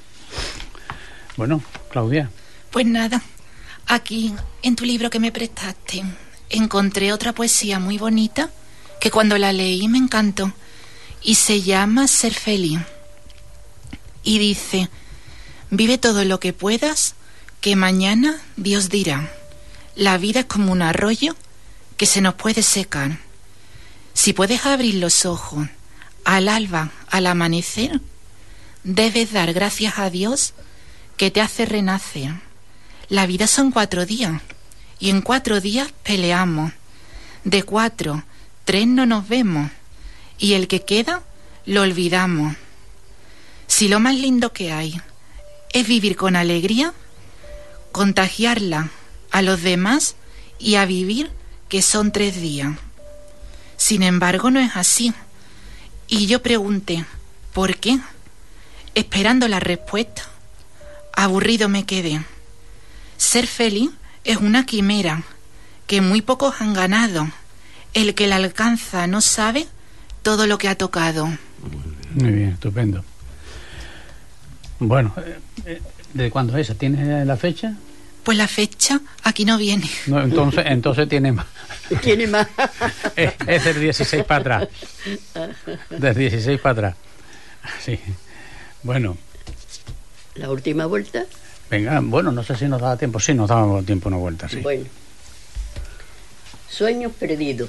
Bueno, Claudia. Pues nada, aquí en tu libro que me prestaste encontré otra poesía muy bonita que cuando la leí me encantó y se llama Ser feliz. Y dice: vive todo lo que puedas, que mañana Dios dirá. La vida es como un arroyo que se nos puede secar. Si puedes abrir los ojos al alba, al amanecer, debes dar gracias a Dios que te hace renacer. La vida son cuatro días y en cuatro días peleamos. De cuatro, tres no nos vemos y el que queda lo olvidamos. Si lo más lindo que hay es vivir con alegría, contagiarla a los demás y a vivir, que son tres días. Sin embargo, no es así. Y yo pregunté, ¿por qué? Esperando la respuesta, aburrido me quedé. Ser feliz es una quimera que muy pocos han ganado. El que la alcanza no sabe todo lo que ha tocado. Muy bien, estupendo. Bueno, ¿de cuándo es esa? ¿Tienes la fecha? Pues la fecha aquí no viene. No, entonces, entonces tiene más. Tiene más. Es, es del dieciséis para atrás. Del dieciséis para atrás. Sí. Bueno. La última vuelta. Venga, bueno, no sé si nos da tiempo. Sí, nos daba tiempo una vuelta, sí. Bueno. Sueños perdidos.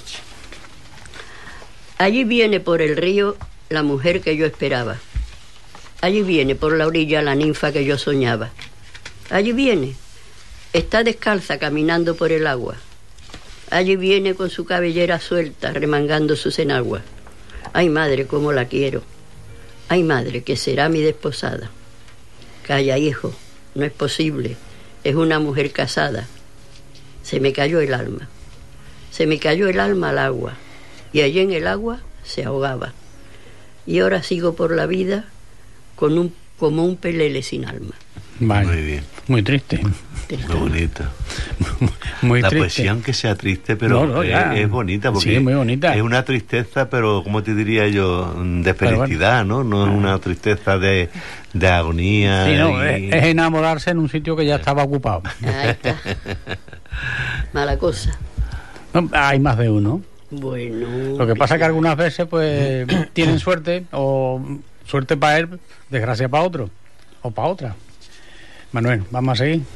Allí viene por el río la mujer que yo esperaba. Allí viene por la orilla la ninfa que yo soñaba. Allí viene. Está descalza caminando por el agua. Allí viene con su cabellera suelta, remangando sus enaguas. Ay, madre, cómo la quiero. Ay, madre, que será mi desposada. Calla, hijo, no es posible. Es una mujer casada. Se me cayó el alma. Se me cayó el alma al agua. Y allí en el agua se ahogaba. Y ahora sigo por la vida con un, como un pelele sin alma. Vale. Muy bien. Muy triste. Muy bonita. Muy la triste. poesía, aunque sea triste, pero No, no, es, es bonita, porque sí, muy bonita. es una tristeza, pero como te diría yo, de felicidad, bueno. ¿no? No es una tristeza de, de agonía. Sí, no, y... es, es enamorarse en un sitio que ya estaba ocupado. Ahí está. Mala cosa. No, hay más de uno. Bueno. Lo que pasa es que algunas veces pues tienen suerte, o suerte para él, desgracia para otro, o para otra. Manuel, vamos a seguir.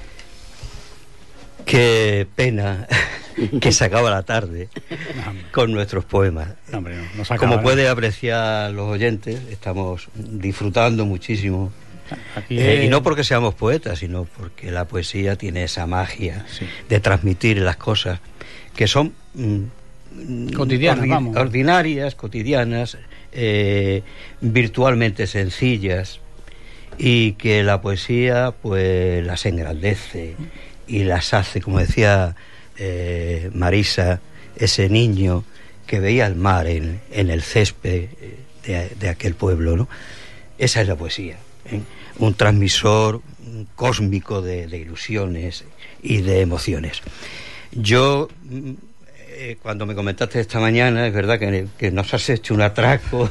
Qué pena que se acaba la tarde con nuestros poemas. No, hombre, no, no se acaba, Como ¿no? puede apreciar los oyentes, estamos disfrutando muchísimo. Aquí Eh, es- y no porque seamos poetas, sino porque la poesía tiene esa magia Sí. de transmitir las cosas que son mm, Cotidianas, ordi- vamos. ordinarias, cotidianas, eh, virtualmente sencillas, y que la poesía pues las engrandece y las hace, como decía eh, Marisa, ese niño que veía el mar en, en el césped de, de aquel pueblo, ¿no? Esa es la poesía, ¿eh? Un transmisor cósmico de, de ilusiones y de emociones. Yo, mm, eh, cuando me comentaste esta mañana, es verdad que, que nos has hecho un atraco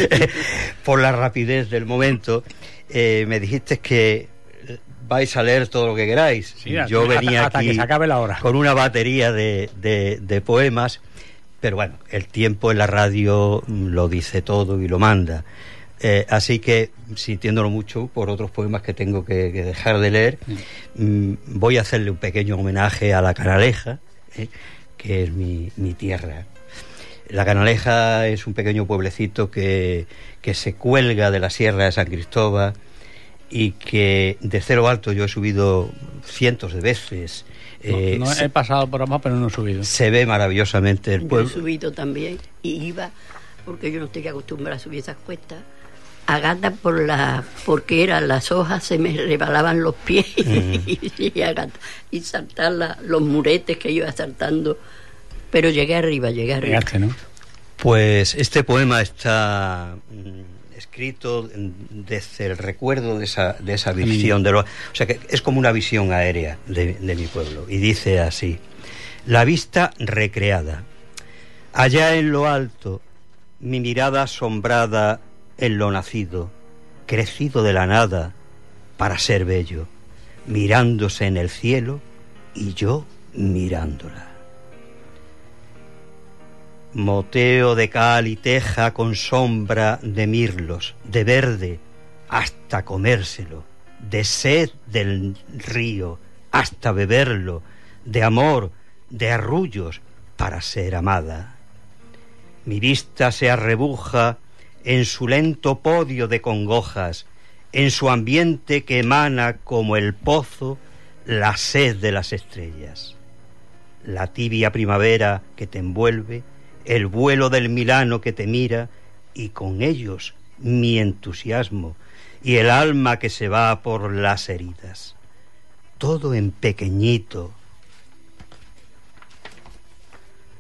por la rapidez del momento. Eh, me dijiste que vais a leer todo lo que queráis. Sí, hasta- Yo venía hasta aquí que se acabe la hora. con una batería de, de, de poemas, pero bueno, el tiempo en la radio lo dice todo y lo manda. Eh, así que, sintiéndolo mucho por otros poemas que tengo que, que dejar de leer, mm, voy a hacerle un pequeño homenaje a La Canaleja, eh, que es mi, mi tierra. La Canaleja es un pequeño pueblecito que, que se cuelga de la Sierra de San Cristóbal y que desde lo alto yo he subido cientos de veces. Eh, no, no se, he pasado por abajo, pero no he subido. se ve maravillosamente el Yo he pueblo. subido también y iba, porque yo no estoy acostumbrada a subir esas cuestas, a gata por la, porque eran las hojas, se me rebalaban los pies y, y, a gata, y saltar la, los muretes que yo iba saltando, pero llegué arriba, llegué arriba. Llegaste, ¿no? Pues este poema está mm, escrito desde el recuerdo de esa, de esa visión, de lo, o sea que es como una visión aérea de, de mi pueblo, y dice así: la vista recreada, allá en lo alto, mi mirada asombrada en lo nacido, crecido de la nada para ser bello, mirándose en el cielo y yo mirándola. Moteo de cal y teja con sombra de mirlos, de verde hasta comérselo, de sed del río hasta beberlo, de amor, de arrullos para ser amada. Mi vista se arrebuja en su lento podio de congojas, en su ambiente que emana como el pozo la sed de las estrellas. La tibia primavera que te envuelve, el vuelo del Milano que te mira, y con ellos mi entusiasmo y el alma que se va por las heridas. Todo en pequeñito.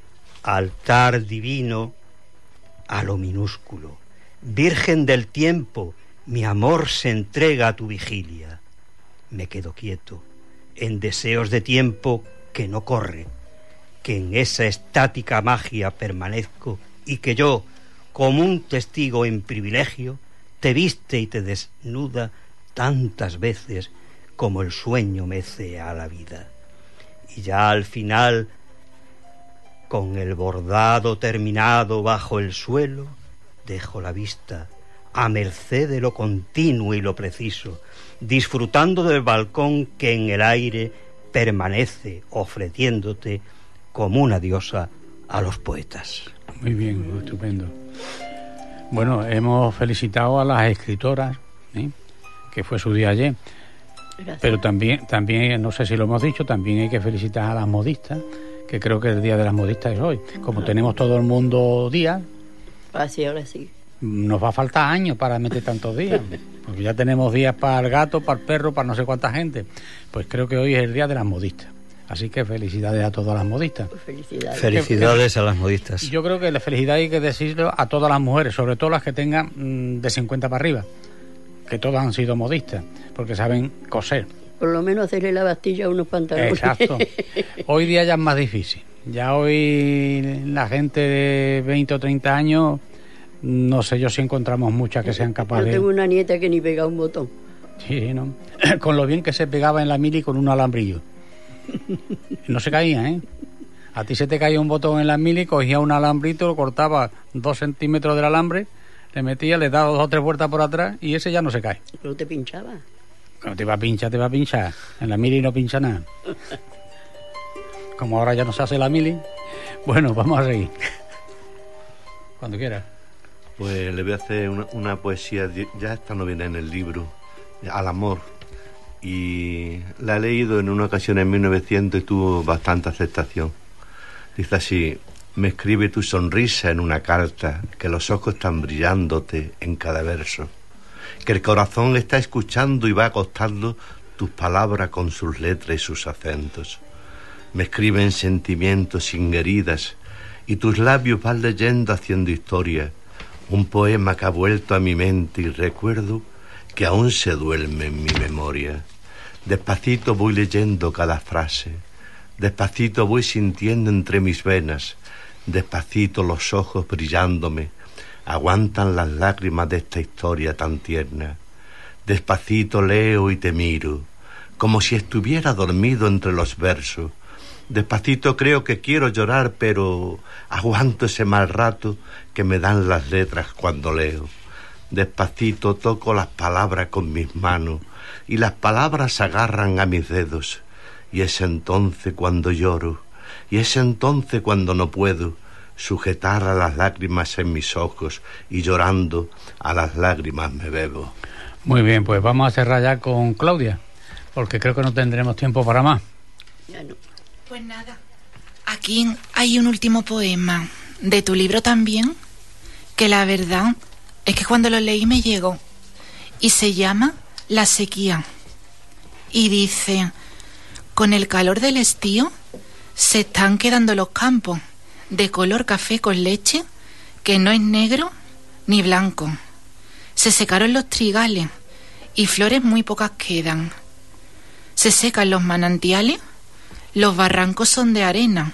altar divino a lo minúsculo. Virgen del tiempo, mi amor se entrega a tu vigilia. Me quedo quieto, en deseos de tiempo que no corre, que en esa estática magia permanezco, y que yo, como un testigo en privilegio, te viste y te desnuda tantas veces como el sueño mece a la vida. Y ya al final, con el bordado terminado bajo el suelo, dejo la vista a merced de lo continuo y lo preciso, disfrutando del balcón que en el aire permanece ofreciéndote como una diosa a los poetas. Muy bien, estupendo. Bueno, hemos felicitado a las escritoras, ¿eh? que fue su día ayer. Gracias. Pero también, también, no sé si lo hemos dicho, también hay que felicitar a las modistas, que creo que el día de las modistas es hoy. Como tenemos todo el mundo días, Así, ahora sí. nos va a faltar años para meter tantos días, porque ya tenemos días para el gato, para el perro, para no sé cuánta gente. Pues creo que hoy es el día de las modistas. Así que felicidades a todas las modistas. Pues felicidades. Felicidades a las modistas. Yo creo que la felicidad hay que decirlo a todas las mujeres, sobre todo las que tengan mmm, de cincuenta para arriba, que todas han sido modistas, porque saben coser. Por lo menos hacerle la bastilla a unos pantalones. Exacto. Hoy día ya es más difícil. Ya hoy la gente de veinte o treinta años, no sé yo si encontramos muchas que sean capaces. Yo tengo una nieta que ni pega un botón. Sí, ¿no? Con lo bien que se pegaba en la mili con un alambrillo. No se caía, ¿eh? A ti se te caía un botón en la mili, cogía un alambrito, lo cortaba dos centímetros del alambre, le metía, le daba dos o tres vueltas por atrás y ese ya no se cae. Pero te pinchaba. Cuando te va a pinchar, te va a pinchar. En la mili no pincha nada. Como ahora ya no se hace la mili. Bueno, vamos a seguir. Cuando quieras. Pues le voy a hacer una, una poesía, ya esta no viene en el libro, al amor. Y la he leído en una ocasión en mil novecientos y tuvo bastante aceptación. Dice así: me escribe tu sonrisa en una carta, que los ojos están brillándote en cada verso, que el corazón está escuchando y va acostando tus palabras con sus letras y sus acentos. Me escriben sentimientos sin heridas y tus labios van leyendo haciendo historia, un poema que ha vuelto a mi mente y recuerdo que aún se duerme en mi memoria. Despacito voy leyendo cada frase, despacito voy sintiendo entre mis venas, despacito los ojos brillándome aguantan las lágrimas de esta historia tan tierna. Despacito leo y te miro, como si estuviera dormido entre los versos. Despacito creo que quiero llorar, pero aguanto ese mal rato que me dan las letras cuando leo. Despacito toco las palabras con mis manos y las palabras se agarran a mis dedos. Y es entonces cuando lloro, y es entonces cuando no puedo sujetar a las lágrimas en mis ojos y llorando a las lágrimas me bebo. Muy bien, pues vamos a cerrar ya con Claudia, porque creo que no tendremos tiempo para más. Ya no. Pues nada, aquí hay un último poema de tu libro también, que la verdad es que cuando lo leí me llegó, y se llama La sequía, y dice: con el calor del estío se están quedando los campos de color café con leche, que no es negro ni blanco. Se secaron los trigales y flores muy pocas quedan. Se secan los manantiales, los barrancos son de arena.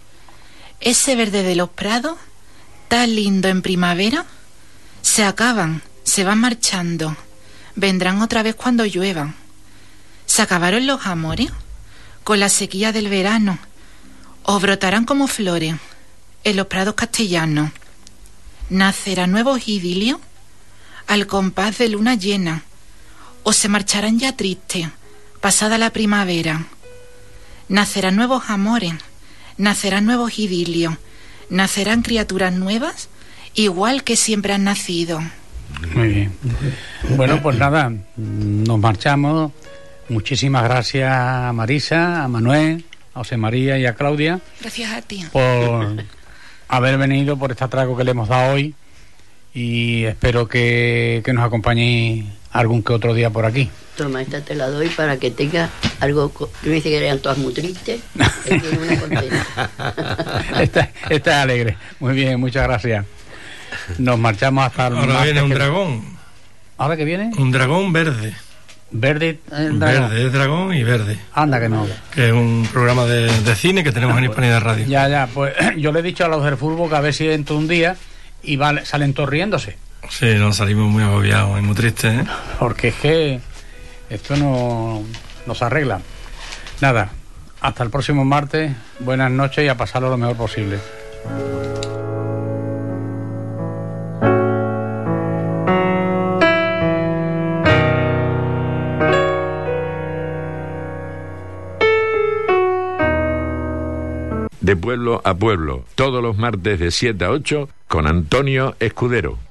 Ese verde de los prados, tan lindo en primavera, se acaban, se van marchando, vendrán otra vez cuando lluevan. Se acabaron los amores con la sequía del verano, o brotarán como flores en los prados castellanos. Nacerán nuevos idilios al compás de luna llena, o se marcharán ya tristes pasada la primavera. Nacerán nuevos amores, nacerán nuevos idilios, nacerán criaturas nuevas igual que siempre han nacido. Muy bien. Bueno, pues nada, nos marchamos. Muchísimas gracias a Marisa, a Manuel, a José María y a Claudia. Gracias a ti. Por haber venido, por este atraco que le hemos dado hoy. Y espero que, que nos acompañéis algún que otro día por aquí. Toma, esta te la doy para que tengas algo. co- Que me dice que eran todas muy tristes. Él tiene una contenta. Esta, esta es alegre. Muy bien, muchas gracias. Nos marchamos hasta el Ahora martes viene un que- dragón. ¿Ahora que viene? Un dragón verde. Verde. eh, dragón. Verde, es dragón y verde. Anda que no. Que es un programa de, de cine que tenemos en Hispanidad Radio. Ya, ya, pues yo le he dicho a los del fútbol que a ver si entro un día y van- salen todos riéndose. Sí, nos salimos muy agobiados y muy tristes, ¿eh? Porque es que esto no nos arregla. Nada, hasta el próximo martes. Buenas noches y a pasarlo lo mejor posible. De pueblo a pueblo, todos los martes de siete a ocho, con Antonio Escudero.